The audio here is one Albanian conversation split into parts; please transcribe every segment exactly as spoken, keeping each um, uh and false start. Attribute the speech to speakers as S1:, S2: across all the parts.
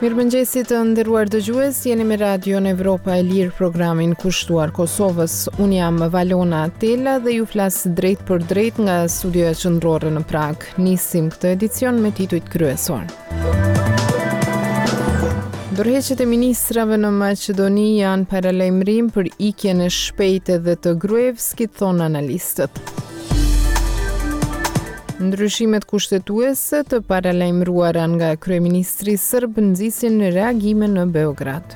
S1: Mirëmëngjesi të nderuar dëgjues, jeni me Radion Evropa e Lirë, programin kushtuar Kosovës. Unë jam Valona Tela dhe ju flas drejt për drejt nga studioja qendrore në Prag. Nisim këtë edicion me titujt kryesor. Dorëheqjet e ministrave në Maqedoni janë paralajmërim për ikjen e shpejtë dhe të Gruevskit, thon analistët. Ndryshimet kushtetuese të paralajmëruara nga kryeministri serb nxisin reagime në Beograd.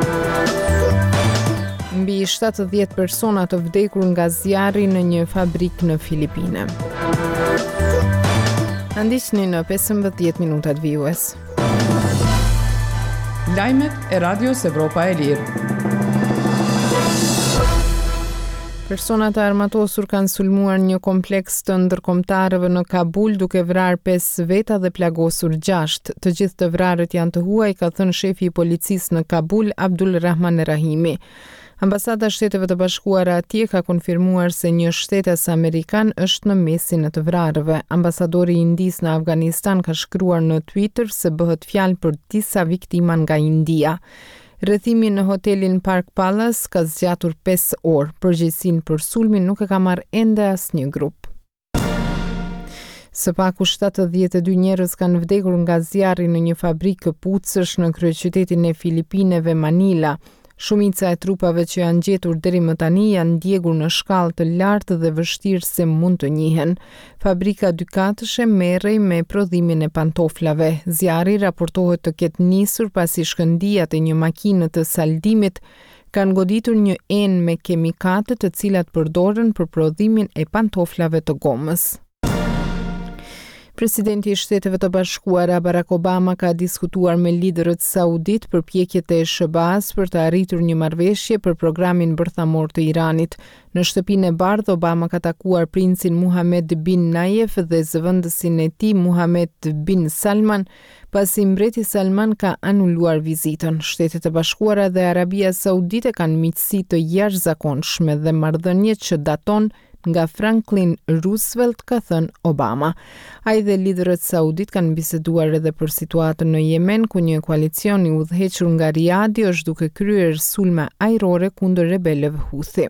S1: Mbi shtatëdhjetë persona të vdekur nga zjarri në një fabrikë në Filipine. Ndiqni në pesëmbëdhjetë minutat vijues.
S2: Lajmet e Radios Evropa e Lirë.
S1: Personat e armatosur kanë sulmuar një kompleks të ndërkombëtarëve në Kabul duke vrarë pesë veta dhe plagosur gjashtë. Të gjithë të vrarët janë të huaj, ka thënë shefi i policisë në Kabul, Abdul Rahman Rahimi. Ambasada e Shteteve të Bashkuara atje ka konfirmuar se një shtetes amerikan është në mesin e të vrarëve. Ambasadori i Indisë në Afganistan ka shkruar në Twitter se bëhet fjalë për disa viktima nga India. Rrethimi në hotelin Park Palace ka zgjatur pesë orë. Përgjegjësinë për sulmin nuk e ka marrë ende asnjë grup. Së paku shtatëdhjetë e dy njerëz kanë vdekur nga zjarri në një fabrikë këpucësh në kryeqytetin e Filipineve, Manila. Shumica e trupave që janë gjetur deri më tani janë ndjegur në shkallë të lartë dhe vështirë se mund të njihen. Fabrika dykatëshe merrej me prodhimin e pantoflave. Zjarri raportohet të ketë nisur pasi shkëndijat e një makine të saldimit kanë goditur një enë me kemikate të cilat përdoren për prodhimin e pantoflave të gomës. Presidenti i Shteteve të Bashkuara Barack Obama ka diskutuar me liderët saudit për përpjekjet e S B A-s për të arritur një marrëveshje për programin bërthamor të Iranit. Në shtëpinë e bardhë, Obama ka takuar princin Mohammed bin Nayef dhe zëvendësin e tij Mohammed bin Salman, pasi mbreti Salman ka anuluar vizitën. Shtetet e Bashkuara dhe Arabia Saudite kanë miqësi të jashtëzakonshme dhe marrëdhënie që daton nga Franklin Roosevelt, ka thënë Obama. Ai dhe liderët saudit kanë biseduar edhe për situatën në Yemen, ku një koalicion i udhëhequr nga Riadi është duke kryer sulme ajrore kundër rebelëve Houthi.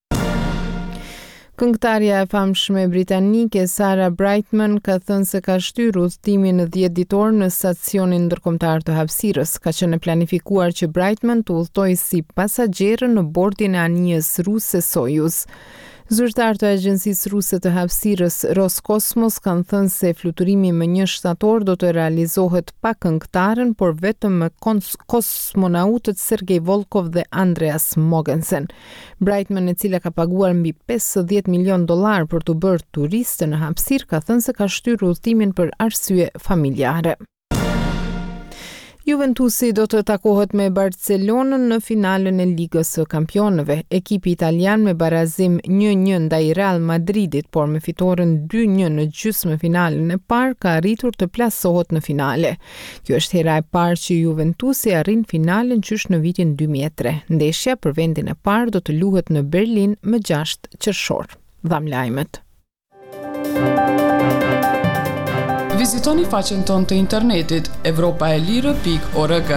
S1: Këngëtarja e famshme britanike Sarah Brightman ka thënë se ka shtyr udhëtimin në dhjetë ditor në stacionin ndërkombëtar të hapësirës. Ka qenë planifikuar që Brightman të udhëtojë si pasagerë në bordin e anijës ruse Soyuz. Zyrtarët e Agjencisë Ruse të Hapësirës Roskosmos kanë thënë se fluturimi më një shtator do të realizohet pa këngëtaren, por vetëm me kosmonautët Sergej Volkov dhe Andreas Mogensen. Brightman, e cila ka paguar mbi pesëdhjetë milion dollar për të bërë turiste në hapësirë, ka thënë se ka shtyr udhëtimin për arsye familjare. Juventusi do të takohet me Barcelonën në finalen e Ligës së Kampionëve. Ekipi italian me barazim një një ndaj Real Madridit, por me fitoren dy një në gjysmëfinalen e parë, ka arritur të plasohet në finale. Kjo është hera e parë që Juventusi arrin finalen qysh në vitin dy mijë e tre. Ndeshja për vendin e parë do të luhet në Berlin më gjashtë qershor. Dham lajmet.
S2: Vizitoni faqen tonë të internetit evropaelire pikë org.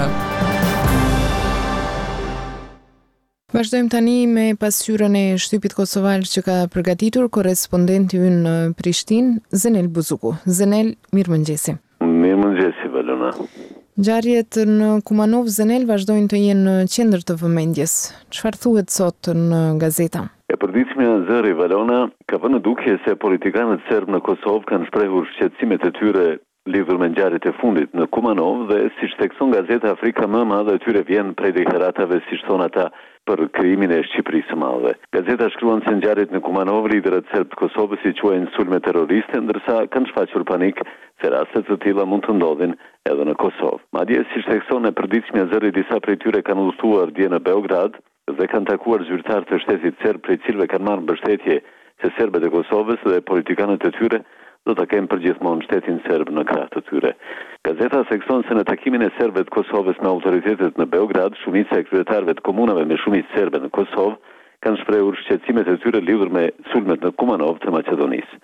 S1: Vazhdojmë tani me pasqyrën e shtypit kosovar që ka përgatitur korrespondenti ynë në Prishtinë, Zenel Buzuku. Zenel, mirëmëngjesi.
S3: Mirëmëngjesi, Valona.
S1: Ngjarjet në Kumanov, Zenel, vazhdojnë të jenë në qendër të vëmendjes. Çfarë thuhet sot në gazeta?
S3: E përditshmja e zëri, Valona, ka vënë dukje se politikanët serbë në Kosovë kanë shprehur shqetësimet e tyre lidhur me ngjarjet e fundit në Kumanov dhe siç thekson gazeta Afrika më e madhe e tyre vjen prej deklaratave, siç thon ata, për krijimin e Shqipërisë së Madhe. Gazeta shkruan se ngjarjet në Kumanov, liderët serbë të Kosovës i quajnë sulme terroriste, ndërsa kanë shfaqur panik se raste të tilla mund të ndodhin edhe në Kosovë. Madje siç thekson e përditshmja e zëri, disa prej tyre kanë udhëtuar dje në Beograd dhe kanë takuar zyrtarë të shtetit serb, prej cilëve kanë marrë mbështetje se serbët e Kosovës dhe politikanët e tyre do ta kenë përgjithmonë shtetin serb në krah të tyre. Gazeta thekson se në takimin e serbëve të Kosovës me autoritetet në Beograd, shumica e kryetarëve të komunave me shumicë serbe në Kosovë kanë shprehur shqetësimet e tyre lidhur me sulmet në Kumanov të Maqedonisë.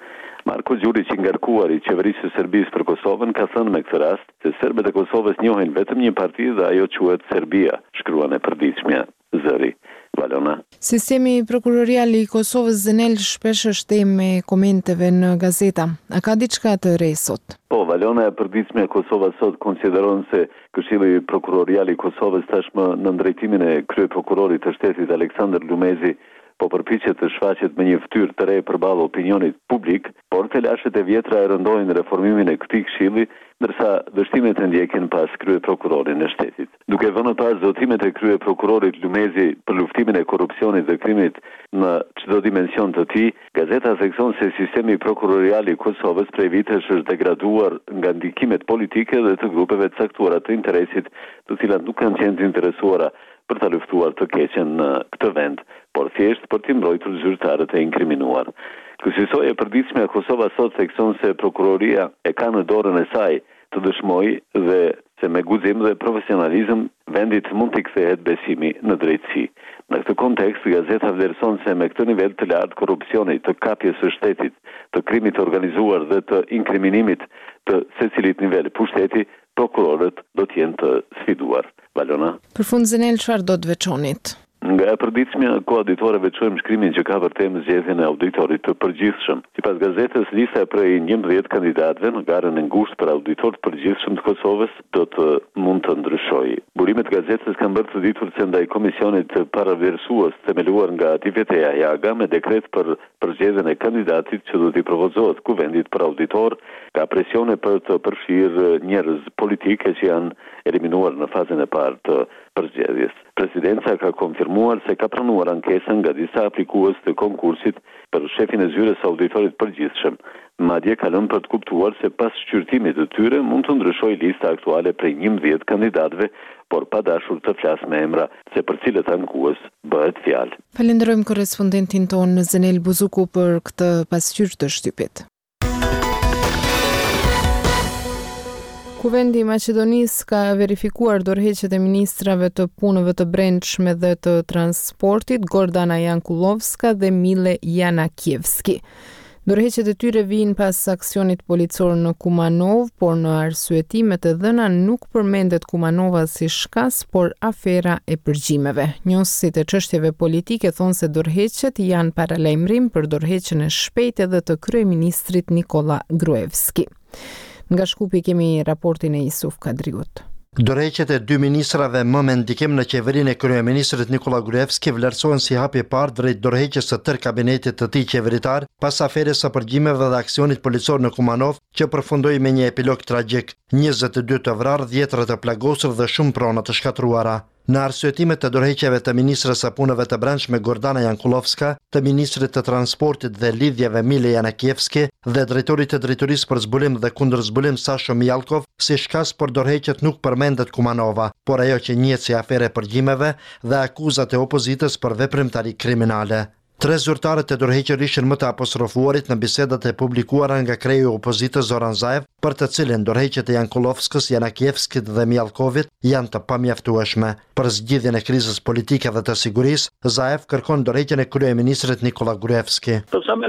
S3: Marko Gjurić, i ngarkuar i qeverisë së Serbisë për Kosovën, ka thënë me këtë rast se serbët e Kosovës njohin vetëm një parti dhe ajo quhet Serbia, shkruan e përditshmja Zëri. Valona.
S1: Sistemi prokurorial i Kosovës Zenel shpesh është temë me komenteve në gazeta. A ka diçka të re sot?
S3: Po, Valona e përditshme e Kosovës sot konsideron se Këshilli Prokurorial i Kosovës tashmë në drejtimin e kryeprokurorit të shtetit Aleksandër Lumezi po përpiqet të shfaqet me një fytyrë të re përballë opinionit publik, por telashet e vjetra e rëndojnë reformimin e këtij këshilli, ndërsa dështimet e ndjekin pas kryeprokurorin e shtetit. Duke vënë pas zotimet e kryeprokurorit Lumezi për luftimin e korrupsionit dhe krimit në çdo dimension të tij, gazeta thekson se sistemi prokurorial i Kosovës prej vitesh është degraduar nga ndikimet politike dhe të grupeve të caktuara të interesit, të cilat nuk kanë qenë të interesuara për ta luftuar të keqen në këtë vend, por thjesht për të mbrojtur zyrtarët e inkriminuar. Kryesisoj e përditshme e Kosova sot thekson se prokuroria e ka në dorën e saj të dëshmojë dhe se me guxim dhe profesionalizëm vendit mund t'i kthehet besimi në drejtësi. Në këtë kontekst, gazeta vlerëson se me këtë nivel të lartë korrupsioni, të kapjes së shtetit, të krimit të organizuar dhe të inkriminimit të secilit nivel pushteti, prokurorët do të jenë të sfiduar. Valona.
S1: Për fund Zenel, çfarë do të veçonit?
S3: Nga e përditshmja koauditorë veçojmë shkrimin që ka për temë zgjedhjen e auditorit të përgjithshëm. Sipas gazetës, lista prej njëmbëdhjetë kandidatëve në garën e ngushtë për auditor të përgjithshëm të Kosovës do të mund të ndryshojë. Burimet e gazetës kanë bërë të ditur se ndaj komisionit të paravlerësues themeluar nga Tivete Jaga me dekret për përzgjedhjen e kandidatit që do t'i propozohet kuvendit për auditor, ka presione për të përfshirë njerëz politike që janë eliminuar në fazën e parë të përzgjedhjes. Presidenca ka konfirmuar se ka pranuar ankesën nga disa aplikues të konkursit për shefin e zyres auditorit përgjithshëm. Madje ka lënë për të kuptuar se pas shqyrtimit të tyre mund të ndryshojë lista aktuale prej njëmbëdhjetë kandidatëve, por pa dashur të flas me emra se për cilët ankues bëhet fjalë.
S1: Falenderojmë korrespondentin tonë Zenel Buzuku për këtë pasqyrë të shtypit. Kuvendi i Maqedonisë ka verifikuar dorëheqjet e ministrave të punëve të brendshme dhe të transportit Gordana Jankulovska dhe Mile Janakievski. Dorëheqjet e tyre vijnë pas aksionit policor në Kumanov, por në arsyetimet e dhëna nuk përmendet Kumanova si shkas, por afera e përgjimeve. Njohësit e çështjeve politike thonë se dorëheqjet janë paralajmërim për dorëheqjen e shpejtë edhe të kryeministrit Nikola Gruevski. Nga Shkupi kemi raportin e Isuf Kadriut.
S4: Dorëheqjet e dy ministrave më me ndikim në qeverinë e kryeministrit Nikola Gruevski vlerësohen si hapi i parë drejt dorëheqjes së tërë kabinetit të tij qeveritar pas aferës së përgjimeve dhe aksionit policor në Kumanov, që përfundoi me një epilog tragjik, njëzet e dy të vrarë, dhjetëra të plagosur dhe shumë prona të shkatruara. Në arsyetimet të dorëheqjeve të ministrës së punëve të brendshme Gordana Jankulovska, të ministrit të transportit dhe lidhjeve Mile Janakievski dhe drejtorit të drejtorisë për zbulim dhe kundër zbulim Sasho Mijalkov, si shkas për dorëheqjet nuk përmendet Kumanova, por ajo që njihet si afere përgjimeve dhe akuzat e opozitës për veprimtari kriminale. Tre zyrtarët e dorëhequr ishin më të apostrofuarit në bisedat e publikuara nga kreu i opozitës Zoran Zaev, për të cilin dorëheqjet e Jankulovskës, Janakievskit dhe Mijalkovit janë të pamjaftueshme. Për zgjidhjen e krizës politike dhe të sigurisë, Zaev kërkon dorëheqjen e kryeministrit Nikola Gruevski.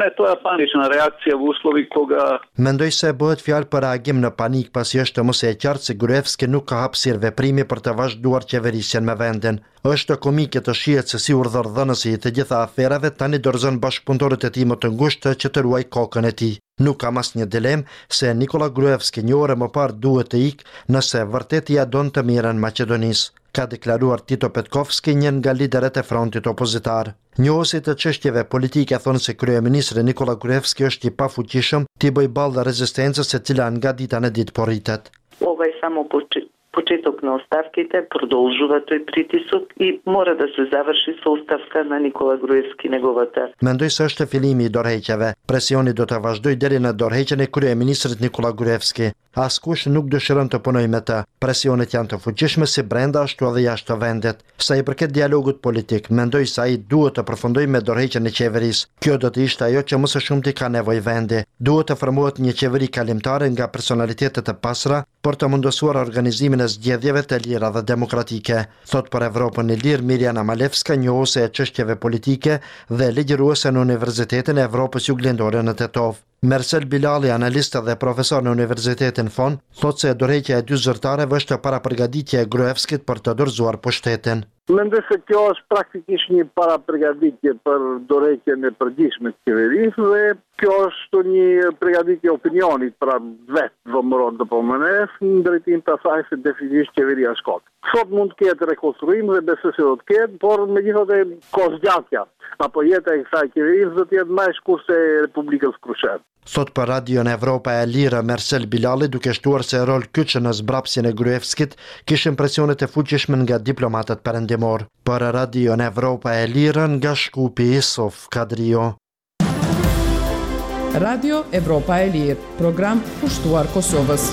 S4: Mendoj se bëhet fjalë për reagim në panik, pasi është mos e qartë se Gruevski nuk ka hapësirë veprimi për të vazhduar qeverisjen me vendin. Është komike të shihet se si urdhërdhënësi i të gjitha aferave tani dorëzon bashkëpunëtorët e tij më të ngushtë që të ruaj kokën e tij. Nuk kam asnjë dilemë se Nikola Gruevski një orë më parë duhet të ikë nëse vërtet ia don të mirën Maqedonisë, ka deklaruar Tito Petkovski, një nga liderët e frontit opozitar. Njohësit të çështjeve politike thonë se kryeministri Nikola Gruevski është i pafuqishëm t'i bëjë ballë rezistencës e cila nga dita në ditë porritet.
S5: Почеток на оставките, продолжува тој притисок и мора да се заврши со оставка на Никола Груевски неговата.
S4: Mendoj se është fillimi i dorëheqjeve. Presioni do të vazhdojë deri në dorëheqjen e kryeministrit Nikola Gruevski. Askush nuk dëshiron të punojë me të. Presionet janë të fuqishme si brenda ashtu edhe jashtë të vendit. Sa i përket dialogut politik, mendoj se ai duhet të përfundojë me dorëheqjen e qeverisë. Kjo do të ishte ajo që më së shumti ka nevojë vendi. Duhet të formohet një qeveri kalimtare nga personalitete të pasura për të mundësuar organizimin e zgjedhjeve të lira dhe demokratike, thot për Evropën e Lirë Mirjana Malevska, njohëse e çështjeve politike dhe ligjëruese në Universitetin e Evropës Juglindore në Tetov. Mersel Bilali, analiste dhe profesor në Universitetin Fon, thot se dorëheqja e dy zyrtarëve është parapërgatitje e Gruevskit për të dorëzuar pushtetin.
S6: Mendoj se kjo është praktikisht një parapërgatitje për dorëheqjen e përgjithshme të qeverisë dhe kjo është një përgatitje opinionit pra vetë vëmëron të përmënes në drejtim të asaj se definisht qeveria shkot. Sot mund të ketë rekonstruim dhe besoj se do të ketë, por megjithatë kozgjatja apo jeta e kësaj qeverisë do të jetë më e shkurtër se Republikës Krushet.
S4: Thot për Radion Evropa e Lirë Mersel Bilali, duke shtuar se rol kyçë në zbrapsjen e Gruevskit kishin presionet e fuqishme nga diplomatët perëndimor. Për Radion Evropa e Lirë nga Shkupi Isof Kadrio.
S2: Radio Evropa e Lirë, program pushtuar Kosovës.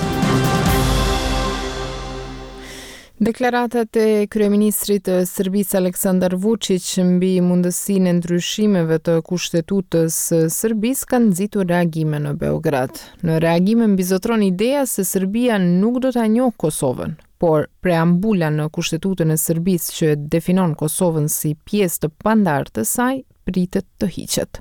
S1: Deklaratat e kryeministrit të Serbisë Aleksandar Vučić mbi mundësinë e ndryshimeve të kushtetutës së Serbisë kanë nxitur reagime në Beograd. Në reagime mbizotron ideja se Serbia nuk do ta njohë Kosovën, por preambula në kushtetutën e Serbisë që definon Kosovën si pjesë të pandartë të saj pritet të hiqet.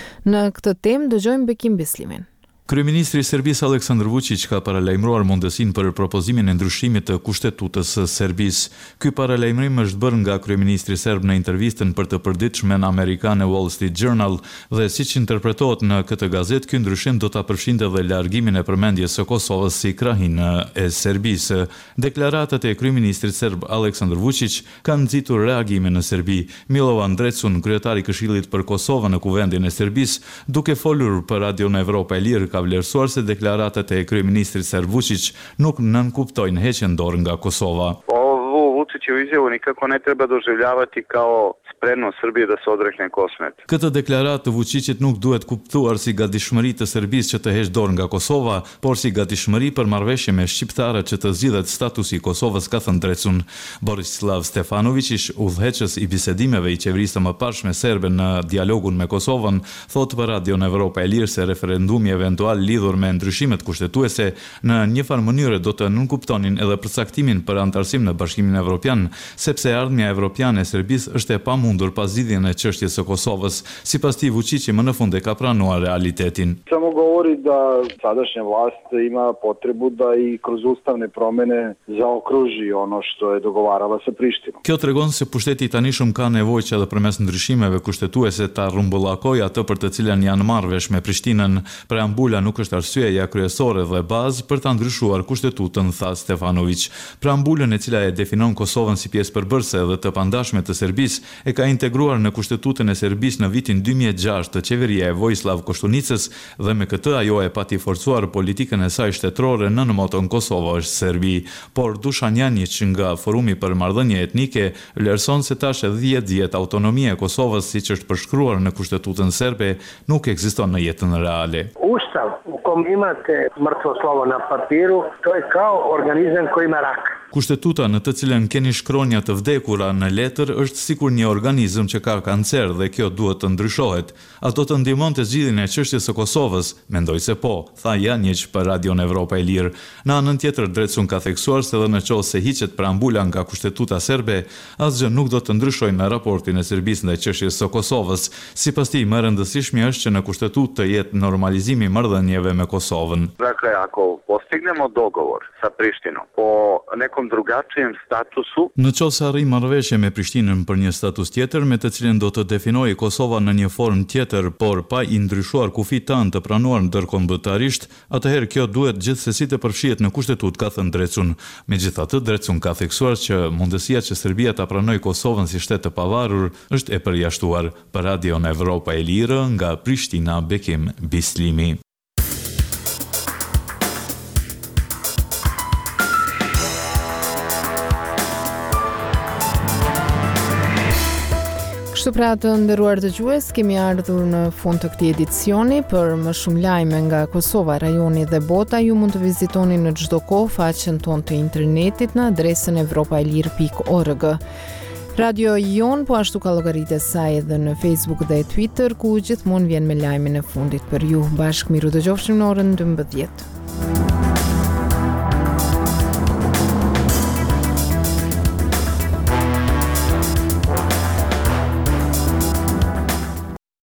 S1: Në këtë temë dëgjojmë Bekim Bislimin.
S7: Kryeministri i Serbisë Aleksandar Vučić ka paralajmëruar mundësinë për propozimin e ndryshimit të kushtetutës së Serbisë. Ky paralajmërim është bërë nga kryeministri serb në intervistën për të përditshmen amerikane Wall Street Journal dhe siç interpretohet në këtë gazetë, ky ndryshim do ta përfshinte edhe largimin e përmendjes së Kosovës si krahinë e Serbisë. Deklaratat e kryeministrit serb Aleksandar Vučić kanë nxitur reagime në Serbi. Milovan Drecun, kryetari i Këshillit për Kosovën në Kuvendin e Serbisë, duke folur për Radion Evropa e Lirë, ka vlerësuar se deklaratat e kryeministrit serb Vučić nuk nënkuptojnë heqjen dorë nga Kosova.
S8: Vučićevu izjavu nikako ne treba doživljavati kao spremnost Srbije da se odrekne Kosmet.
S7: Këtë deklaratë të Vučićit nuk duhet kuptuar si gatishmëri të Serbisë që të heqë dorë nga Kosova, por si gatishmëri për marrëveshje me shqiptarët që të zgjidhet statusi i Kosovës, ka thënë Drecun. Borislav Stefanović, ish udhëheqës i bisedimeve i qeverisë së mëparshme serbe në dialogun me Kosovën, thotë për Radion Evropa e Lirë se referendumi eventual lidhur me ndryshimet kushtetuese në një farë mënyrë do të nënkuptonin edhe përcaktimin për antarësim në Bashkimin Evropian, sepse ardhmja evropiane e Serbisë është e pamundur pas zgjidhjen e çështjes së Kosovës. Sipas tij, Vučić më në fund e ka pranuar realitetin.
S6: Samo govori da sadašnja vlast ima potrebu da i kroz ustavne promene zaokruži ono što je dogovarala sa Prištinom.
S7: Kjo tregon se pushteti i tanishëm ka nevojë që edhe përmes ndryshimeve kushtetuese ta rrumbullakojë atë për të cilën janë marrëvesh me Prishtinën. Preambula nuk është arsyeja kryesore dhe bazë për ta ndryshuar kushtetutën, tha Stefanović. Preambulën e cila e definon Kosovën si pjesë përbërëse dhe të pandashme të Serbisë e ka integruar në kushtetutën e Serbisë në vitin dy mijë e gjashtë të qeveria e Vojislav Koštunicës dhe me këtë ajo e pati forcuar politikën e saj shtetërore në moton Kosova është Serbi. Por Dušan Janjić nga Forumi për Marrëdhënie Etnike vlerëson se tash e dhjetë dhjetë autonomia e Kosovës siç është përshkruar në kushtetutën serbe nuk ekziston në jetën reale.
S9: Ustav u kom imate mrtvo slovo na papiru, to je kao organizam koji ima rak.
S7: Kushtetuta në të cilën keni shkronja të vdekura në letër është sikur një organizëm që ka kancer dhe kjo duhet të ndryshohet. Ato të ndihmonte zgjidhjen e çështjes së Kosovës? Mendoj se po, tha Janjić për Radion Evropa e Lirë. Në anën tjetër, Drecun ka theksuar se edhe në qoftë se hiqet preambula nga kushtetuta serbe, asgjë nuk do të ndryshojë në raportin e Serbisë ndaj çështjes së Kosovës. Sipas tij, më e rëndësishme është që në kushtetutë të jetë normalizimi i marrëdhënieve me Kosovën.
S8: Dakle, ako postignemo dogovor sa Prištinom po nekom drugačijem statusu.
S7: Në qoftë se arrijmë marrëveshje me Prishtinën për një status tjetër me të cilin do të definojë Kosova në një formë tjetër, por pa i ndryshuar kufit tanë të pranuar ndërkombëtarisht, atëherë kjo duhet gjithsesi të përfshihet në kushtetutë, ka thënë Drecun. Megjithatë, Drecun ka theksuar që mundësia që Serbia ta pranojë Kosovën si shtet të pavarur është e përjashtuar. Për Radion Evropa e Lirë nga Prishtina, Bekim Bislimi.
S1: Kështu pra të nderuar dëgjues, kemi ardhur në fund të këtij edicioni. Për më shumë lajme nga Kosova, rajoni dhe bota, ju mund të vizitoni në çdo kohë faqen tonë të internetit në adresën evropaelir pikë org. Radio Jon po ashtu ka llogaritë e saj edhe në Facebook dhe Twitter, ku gjithmonë vjen me lajmin e fundit për ju. Bashkë miru dëgjofshim në orën dymbëdhjetë.